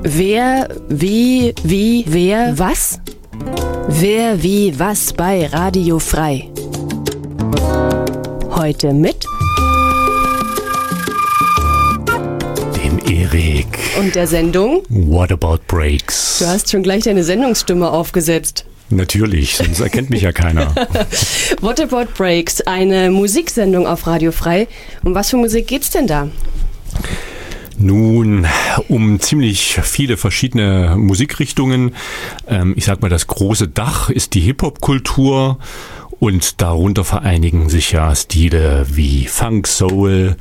Wer, wie, wer, was? Wer, wie, was bei Radio Frei. Heute mit dem Erik. Und der Sendung What About Breaks? Du hast schon gleich deine Sendungsstimme aufgesetzt. Natürlich, sonst erkennt mich ja keiner. What About Breaks, eine Musiksendung auf Radio Frei. Um was für Musik geht's denn da? Nun, um ziemlich viele verschiedene Musikrichtungen. Ich sag mal, das große Dach ist die Hip-Hop-Kultur und darunter vereinigen sich ja Stile wie Funk, Soul,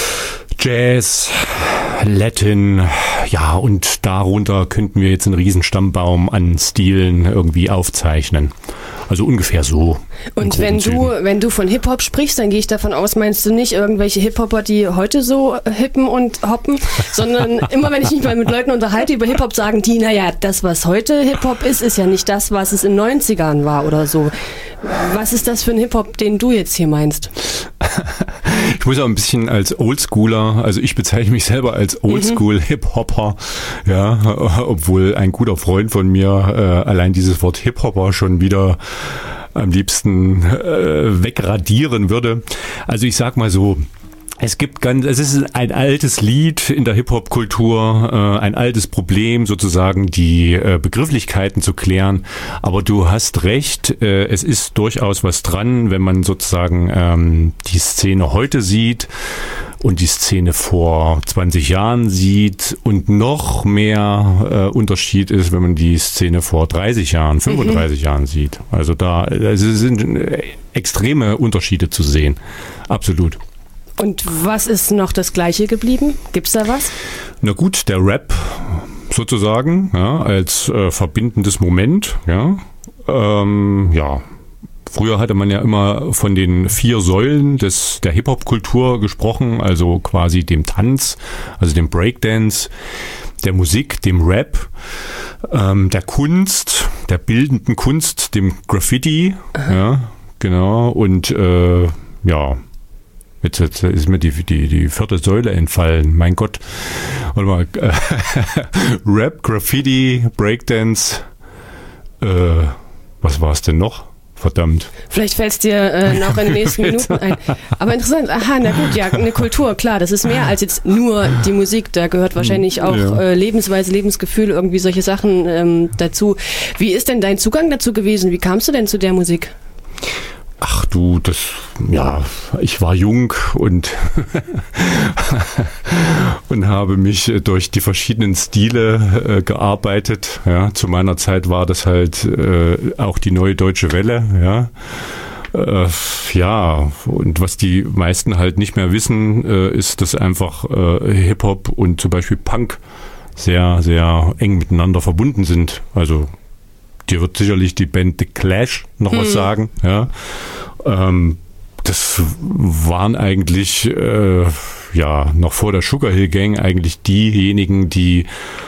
Jazz, Latin, ja, und darunter könnten wir jetzt einen riesen Stammbaum an Stilen irgendwie aufzeichnen. Also ungefähr so. Und wenn du von Hip-Hop sprichst, dann gehe ich davon aus, meinst du nicht irgendwelche Hip-Hopper, die heute so hippen und hoppen, sondern immer wenn ich mich mal mit Leuten unterhalte über Hip-Hop, sagen die, naja, das, was heute Hip-Hop ist ja nicht das, was es in den 90ern war oder so. Was ist das für ein Hip-Hop, den du jetzt hier meinst? Ich muss auch ein bisschen als Oldschooler, also ich bezeichne mich selber als Oldschool-Hip-Hopper, ja, obwohl ein guter Freund von mir allein dieses Wort Hip-Hopper schon wieder am liebsten wegradieren würde. Also ich sag mal so, es ist ein altes Lied in der Hip-Hop-Kultur, ein altes Problem sozusagen, die Begrifflichkeiten zu klären. Aber du hast recht, es ist durchaus was dran, wenn man sozusagen die Szene heute sieht und die Szene vor 20 Jahren sieht und noch mehr Unterschied ist, wenn man die Szene vor 30 Jahren, 35 Jahren sieht. Also sind extreme Unterschiede zu sehen. Absolut. Und was ist noch das Gleiche geblieben? Gibt's da was? Na gut, der Rap sozusagen, ja, als verbindendes Moment, ja. Ja. Früher hatte man ja immer von den 4 Säulen der Hip-Hop-Kultur gesprochen, also quasi dem Tanz, also dem Breakdance, der Musik, dem Rap, der Kunst, der bildenden Kunst, dem Graffiti, ja, genau, und ja. Jetzt ist mir die 4. Säule entfallen. Mein Gott. Warte mal. Rap, Graffiti, Breakdance. Was war es denn noch? Verdammt. Vielleicht fällt es dir noch in den nächsten Minuten ein. Aber interessant. Aha, na gut, ja, eine Kultur, klar. Das ist mehr als jetzt nur die Musik. Da gehört wahrscheinlich auch Lebensweise, Lebensgefühl, irgendwie solche Sachen dazu. Wie ist denn dein Zugang dazu gewesen? Wie kamst du denn zu der Musik? Ach du, ich war jung und habe mich durch die verschiedenen Stile gearbeitet. Ja, zu meiner Zeit war das halt auch die Neue Deutsche Welle. Ja. Ja, und was die meisten halt nicht mehr wissen, ist, dass einfach Hip-Hop und zum Beispiel Punk sehr, sehr eng miteinander verbunden sind. Also dir wird sicherlich die Band The Clash noch was sagen. Ja. Das waren eigentlich noch vor der Sugar Hill Gang eigentlich diejenigen, die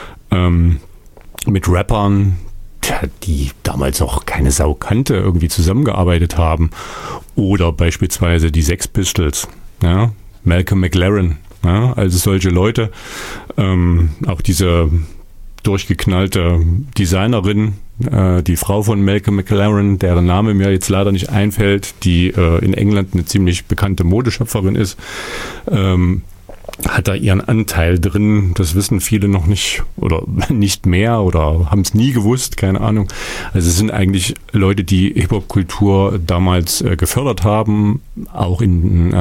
mit Rappern, die damals noch keine Sau kannte, irgendwie zusammengearbeitet haben. Oder beispielsweise die Sex Pistols, ja, Malcolm McLaren, ja, also solche Leute, auch diese durchgeknallte Designerin, die Frau von Malcolm McLaren, deren Name mir jetzt leider nicht einfällt, die in England eine ziemlich bekannte Modeschöpferin ist, hat da ihren Anteil drin. Das wissen viele noch nicht oder nicht mehr oder haben es nie gewusst, keine Ahnung. Also es sind eigentlich Leute, die Hip-Hop-Kultur damals gefördert haben, auch in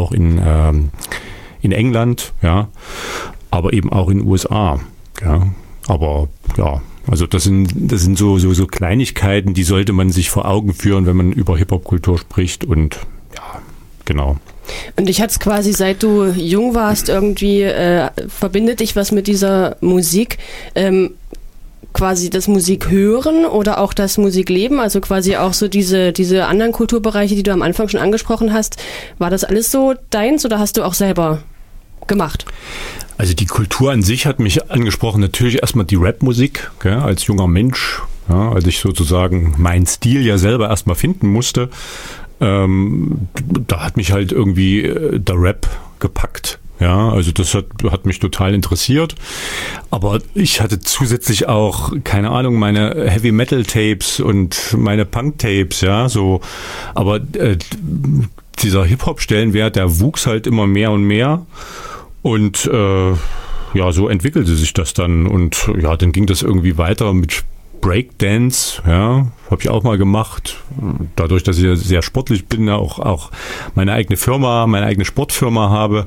England, ja, aber eben auch in den USA, ja. Aber ja, also das sind so Kleinigkeiten, die sollte man sich vor Augen führen, wenn man über Hip-Hop-Kultur spricht und ja, genau. Und dich hat's quasi, seit du jung warst, irgendwie verbindet dich was mit dieser Musik, quasi das Musik hören oder auch das Musikleben, also quasi auch so diese anderen Kulturbereiche, die du am Anfang schon angesprochen hast. War das alles so deins oder hast du auch selber gemacht? Also die Kultur an sich hat mich angesprochen, natürlich erstmal die Rap-Musik, gell, als junger Mensch, ja, als ich sozusagen meinen Stil ja selber erstmal finden musste. Da hat mich halt irgendwie der Rap gepackt. Ja, also das hat mich total interessiert. Aber ich hatte zusätzlich auch, keine Ahnung, meine Heavy Metal Tapes und meine Punk Tapes, ja, so. Aber dieser Hip-Hop-Stellenwert, der wuchs halt immer mehr und mehr. Und ja, so entwickelte sich das dann. Und ja, dann ging das irgendwie weiter mit Breakdance, ja, habe ich auch mal gemacht. Dadurch, dass ich sehr sportlich bin, auch meine eigene Firma, meine eigene Sportfirma habe,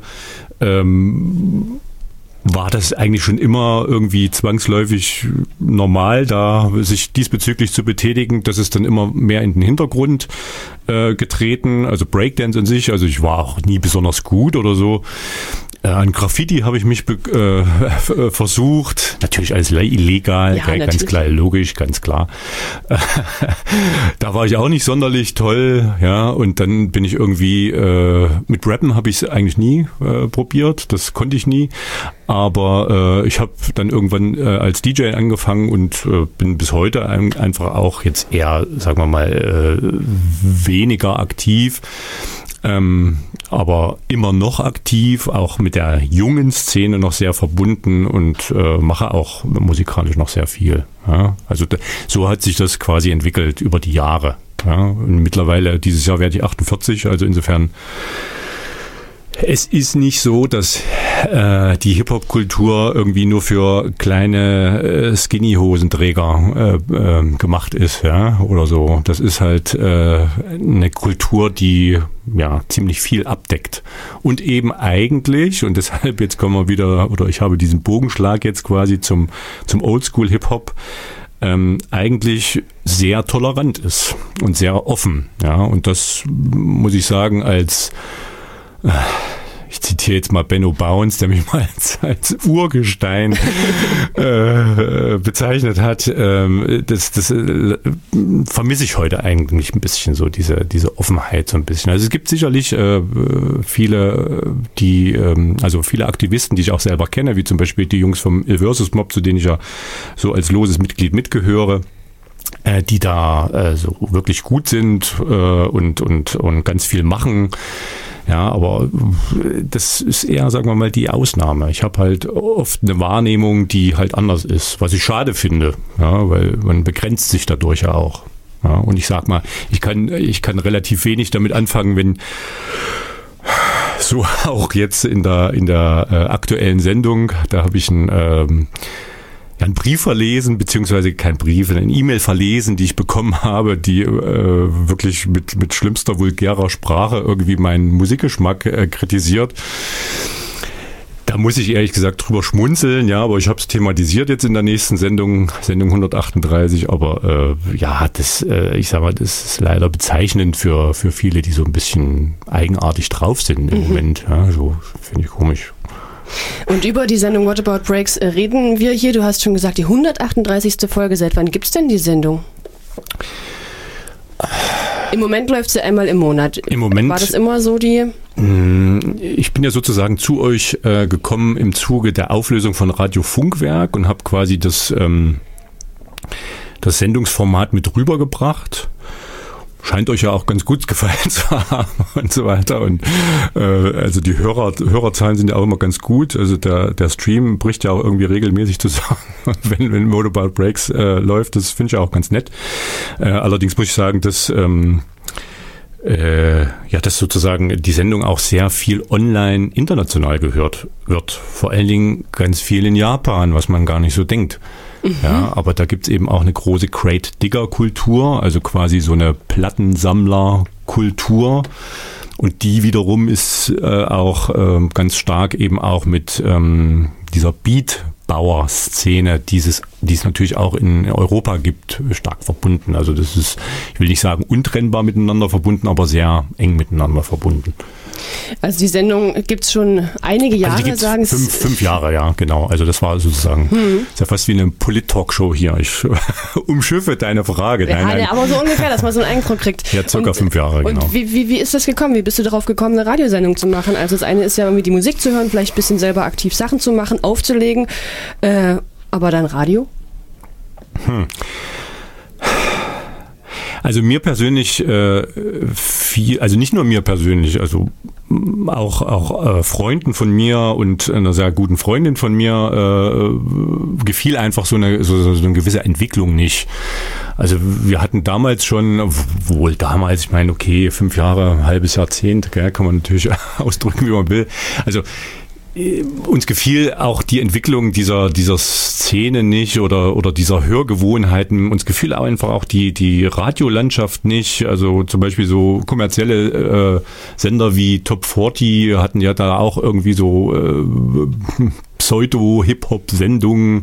war das eigentlich schon immer irgendwie zwangsläufig normal, da sich diesbezüglich zu betätigen. Das ist dann immer mehr in den Hintergrund getreten. Also Breakdance an sich, also ich war auch nie besonders gut oder so. An Graffiti habe ich mich versucht. Natürlich alles illegal, ja, ganz natürlich. Klar, logisch, ganz klar. Da war ich auch nicht sonderlich toll, ja. Und dann bin ich irgendwie mit Rappen habe ich es eigentlich nie probiert. Das konnte ich nie. Aber ich habe dann irgendwann als DJ angefangen und bin bis heute einfach auch jetzt eher, sagen wir mal, weniger aktiv. Aber immer noch aktiv, auch mit der jungen Szene noch sehr verbunden und mache auch musikalisch noch sehr viel. Ja? Also so hat sich das quasi entwickelt über die Jahre. Ja? Und mittlerweile, dieses Jahr werde ich 48, also insofern, es ist nicht so, dass die Hip-Hop-Kultur irgendwie nur für kleine Skinny-Hosenträger gemacht ist, ja, oder so. Das ist halt eine Kultur, die ja ziemlich viel abdeckt. Und eben eigentlich, und deshalb jetzt kommen wir wieder, oder ich habe diesen Bogenschlag jetzt quasi zum Oldschool-Hip-Hop, eigentlich sehr tolerant ist und sehr offen. Ja, und das muss ich sagen, ich zitiere jetzt mal Benno Bounds, der mich mal als Urgestein bezeichnet hat. Das vermisse ich heute eigentlich ein bisschen so, diese Offenheit so ein bisschen. Also es gibt sicherlich viele Aktivisten, die ich auch selber kenne, wie zum Beispiel die Jungs vom Ill Versus Mob, zu denen ich ja so als loses Mitglied mitgehöre, die da so wirklich gut sind und ganz viel machen. Ja, aber das ist eher, sagen wir mal, die Ausnahme. Ich habe halt oft eine Wahrnehmung, die halt anders ist, was ich schade finde, ja, weil man begrenzt sich dadurch ja auch. Ja, und ich sag mal, ich kann relativ wenig damit anfangen, wenn so auch jetzt in der aktuellen Sendung, da habe ich einen Brief verlesen, beziehungsweise kein Brief, eine E-Mail verlesen, die ich bekommen habe, die wirklich mit schlimmster vulgärer Sprache irgendwie meinen Musikgeschmack kritisiert. Da muss ich ehrlich gesagt drüber schmunzeln, ja, aber ich habe es thematisiert jetzt in der nächsten Sendung 138, aber ich sag mal, das ist leider bezeichnend für viele, die so ein bisschen eigenartig drauf sind im Moment. Ja, so finde ich komisch. Und über die Sendung What About Breaks reden wir hier. Du hast schon gesagt, die 138. Folge. Seit wann gibt es denn die Sendung? Im Moment läuft sie einmal im Monat. Im Moment. War das immer so die? Ich bin ja sozusagen zu euch gekommen im Zuge der Auflösung von Radio Funkwerk und habe quasi das Sendungsformat mit rübergebracht. Scheint euch ja auch ganz gut gefallen zu haben und so weiter. Und also die Hörerzahlen sind ja auch immer ganz gut. Also der Stream bricht ja auch irgendwie regelmäßig zusammen, wenn What About Breaks läuft. Das finde ich auch ganz nett. Allerdings muss ich sagen, dass dass sozusagen die Sendung auch sehr viel online international gehört wird. Vor allen Dingen ganz viel in Japan, was man gar nicht so denkt. Ja, aber da gibt es eben auch eine große Crate-Digger-Kultur, also quasi so eine Plattensammler-Kultur. Und die wiederum ist auch ganz stark eben auch mit dieser Beatbauer-Szene, die es natürlich auch in Europa gibt, stark verbunden. Also das ist, ich will nicht sagen untrennbar miteinander verbunden, aber sehr eng miteinander verbunden. Also die Sendung gibt es schon einige Jahre, also sagen Sie? 5 Jahre, ja, genau. Also das war sozusagen, ist ja fast wie eine Polit-Talkshow hier. Ich umschiffe deine Frage. Nein. Aber so ungefähr, dass man so einen Eindruck kriegt. Ja, circa 5 Jahre, genau. Und wie ist das gekommen? Wie bist du darauf gekommen, eine Radiosendung zu machen? Also das eine ist ja irgendwie die Musik zu hören, vielleicht ein bisschen selber aktiv Sachen zu machen, aufzulegen, aber dann Radio? Also mir persönlich also nicht nur mir persönlich, also auch Freunden von mir und einer sehr guten Freundin von mir gefiel einfach so eine gewisse Entwicklung nicht. Also wir hatten damals schon, ich meine, okay, 5 Jahre, ein halbes Jahrzehnt, gell, kann man natürlich ausdrücken, wie man will. Also uns gefiel auch die Entwicklung dieser Szene nicht oder dieser Hörgewohnheiten. Uns gefiel auch einfach auch die Radiolandschaft nicht. Also zum Beispiel so kommerzielle Sender wie Top 40 hatten ja da auch irgendwie so Pseudo-Hip-Hop-Sendungen.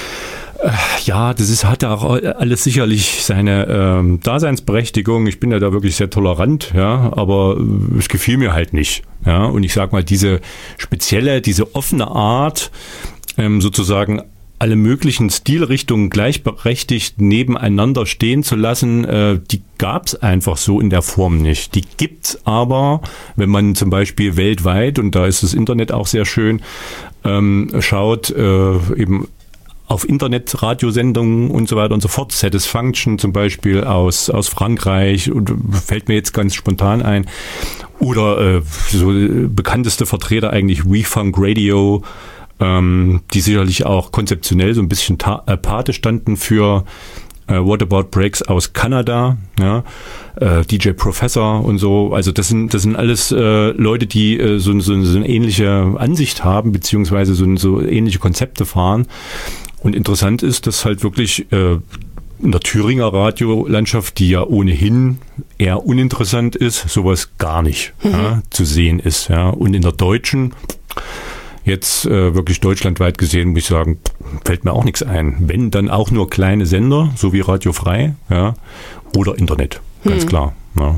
Ja, hatte auch alles sicherlich seine Daseinsberechtigung. Ich bin ja da wirklich sehr tolerant, ja, aber es gefiel mir halt nicht. Ja, und ich sag mal, diese offene Art, sozusagen alle möglichen Stilrichtungen gleichberechtigt nebeneinander stehen zu lassen, die gab's einfach so in der Form nicht. Die gibt's aber, wenn man zum Beispiel weltweit, und da ist das Internet auch sehr schön, schaut, eben auf Internet-Radiosendungen und so weiter und so fort. Satisfaction zum Beispiel aus Frankreich, und fällt mir jetzt ganz spontan ein. Oder so bekannteste Vertreter eigentlich WeFunk Radio, die sicherlich auch konzeptionell so ein bisschen Pate standen für What About Breaks aus Kanada, ja, DJ Professor und so. Also das sind alles Leute, die so eine ähnliche Ansicht haben, beziehungsweise so ähnliche Konzepte fahren. Und interessant ist, dass halt wirklich in der Thüringer Radiolandschaft, die ja ohnehin eher uninteressant ist, sowas gar nicht zu sehen ist. Ja. Und in der deutschen, jetzt wirklich deutschlandweit gesehen, muss ich sagen, fällt mir auch nichts ein. Wenn, dann auch nur kleine Sender, so wie Radio Frei, ja, oder Internet, ganz klar. Ja.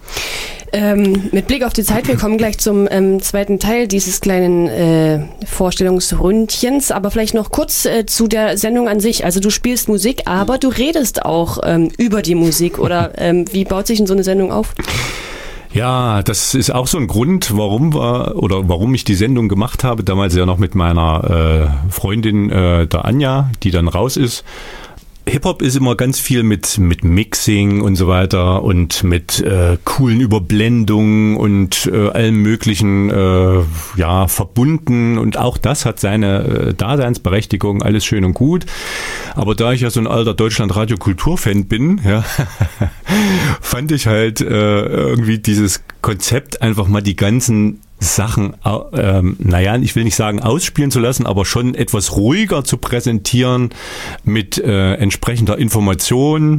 Mit Blick auf die Zeit, wir kommen gleich zum zweiten Teil dieses kleinen Vorstellungsründchens, aber vielleicht noch kurz zu der Sendung an sich. Also du spielst Musik, aber du redest auch über die Musik, oder wie baut sich denn so eine Sendung auf? Ja, das ist auch so ein Grund, warum ich die Sendung gemacht habe, damals ja noch mit meiner Freundin, der Anja, die dann raus ist. Hip-Hop ist immer ganz viel mit Mixing und so weiter und mit coolen Überblendungen und allem möglichen verbunden, und auch das hat seine Daseinsberechtigung, alles schön und gut. Aber da ich ja so ein alter Deutschland-Radio-Kultur-Fan bin, ja, fand ich halt irgendwie dieses Konzept, einfach mal die ganzen Sachen, ich will nicht sagen ausspielen zu lassen, aber schon etwas ruhiger zu präsentieren mit entsprechender Information,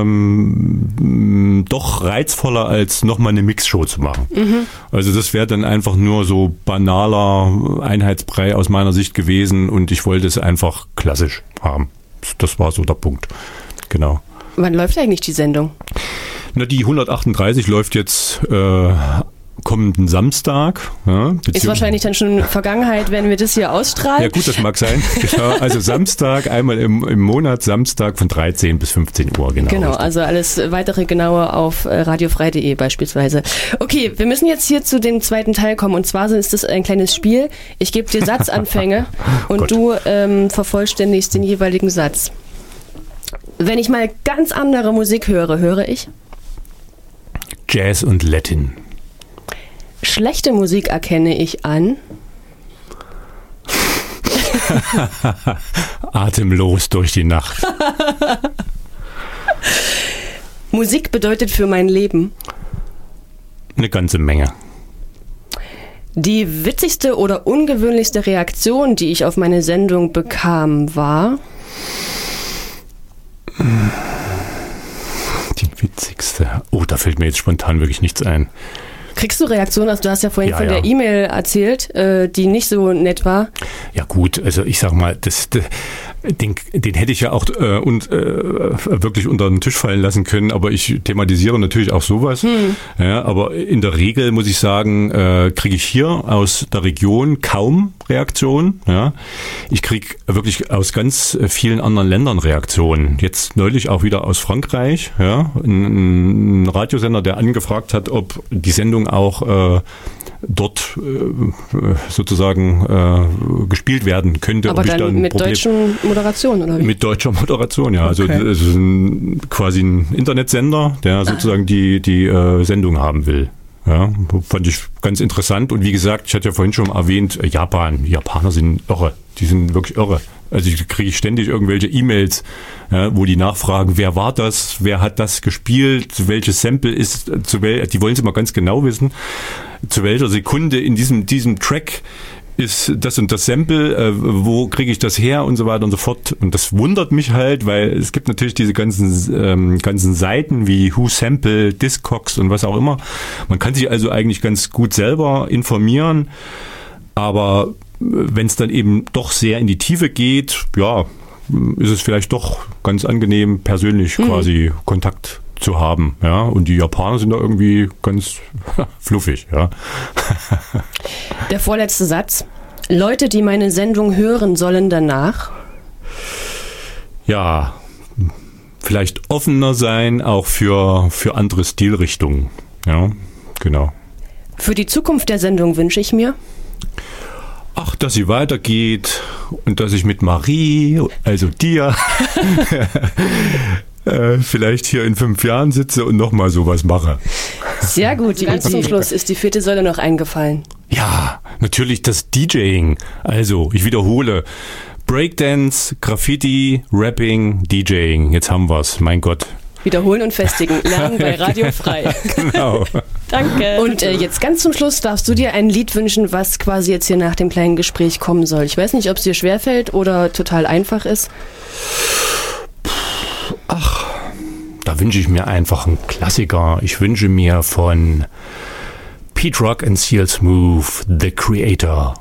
doch reizvoller als nochmal eine Mixshow zu machen. Also das wäre dann einfach nur so banaler Einheitsbrei aus meiner Sicht gewesen, und ich wollte es einfach klassisch haben. Das war so der Punkt. Genau. Wann läuft eigentlich die Sendung? Na, die 138 läuft jetzt kommenden Samstag. Ja, ist wahrscheinlich dann schon Vergangenheit, wenn wir das hier ausstrahlen. Ja gut, das mag sein. Genau. Also Samstag, einmal im Monat, Samstag von 13 bis 15 Uhr. Genau, also alles weitere genaue auf radiofrei.de beispielsweise. Okay, wir müssen jetzt hier zu dem zweiten Teil kommen, und zwar ist das ein kleines Spiel. Ich gebe dir Satzanfänge und du vervollständigst den jeweiligen Satz. Wenn ich mal ganz andere Musik höre ich? Jazz und Latin. Schlechte Musik erkenne ich an? Atemlos durch die Nacht. Musik bedeutet für mein Leben? Eine ganze Menge. Die witzigste oder ungewöhnlichste Reaktion, die ich auf meine Sendung bekam, war? Die witzigste. Oh, da fällt mir jetzt spontan wirklich nichts ein. Kriegst du Reaktionen? Also du hast ja vorhin von der E-Mail erzählt, die nicht so nett war. Ja gut, also ich sag mal, den hätte ich ja auch wirklich unter den Tisch fallen lassen können, aber ich thematisiere natürlich auch sowas. Ja, aber in der Regel muss ich sagen, kriege ich hier aus der Region kaum Reaktionen. Ja. Ich kriege wirklich aus ganz vielen anderen Ländern Reaktionen. Jetzt neulich auch wieder aus Frankreich. Ja. Ein Radiosender, der angefragt hat, ob die Sendung auch dort sozusagen gespielt werden könnte. Aber dann mit deutschen Moderationen, oder wie? Mit deutscher Moderation, ja. Okay. Also es ist quasi ein Internetsender, der sozusagen die Sendung haben will. Ja, fand ich ganz interessant. Und wie gesagt, ich hatte ja vorhin schon erwähnt, Japan. Die Japaner sind irre. Die sind wirklich irre. Also ich kriege ständig irgendwelche E-Mails, ja, wo die nachfragen, wer war das, wer hat das gespielt, welches Sample ist, die wollen es immer ganz genau wissen, zu welcher Sekunde in diesem Track ist das und das Sample, wo kriege ich das her und so weiter und so fort. Und das wundert mich halt, weil es gibt natürlich diese ganzen Seiten wie Who Sample, Discogs und was auch immer. Man kann sich also eigentlich ganz gut selber informieren, aber wenn es dann eben doch sehr in die Tiefe geht, ja, ist es vielleicht doch ganz angenehm, persönlich quasi Kontakt zu haben. Ja? Und die Japaner sind da irgendwie ganz fluffig. Ja. Der vorletzte Satz. Leute, die meine Sendung hören, sollen danach? Ja, vielleicht offener sein, auch für andere Stilrichtungen. Ja, genau. Für die Zukunft der Sendung wünsche ich mir? Ach, dass sie weitergeht und dass ich mit Marie, also dir, vielleicht hier in 5 Jahren sitze und nochmal sowas mache. Sehr gut. Ganz zum Schluss ist die 4. Säule noch eingefallen. Ja, natürlich das DJing. Also, ich wiederhole. Breakdance, Graffiti, Rapping, DJing. Jetzt haben wir's. Mein Gott. Wiederholen und festigen. Lernen bei Radio Frei. Genau. Danke. Und jetzt ganz zum Schluss darfst du dir ein Lied wünschen, was quasi jetzt hier nach dem kleinen Gespräch kommen soll. Ich weiß nicht, ob es dir schwerfällt oder total einfach ist. Ach, da wünsche ich mir einfach einen Klassiker. Ich wünsche mir von Pete Rock and Seal Smooth, The Creator.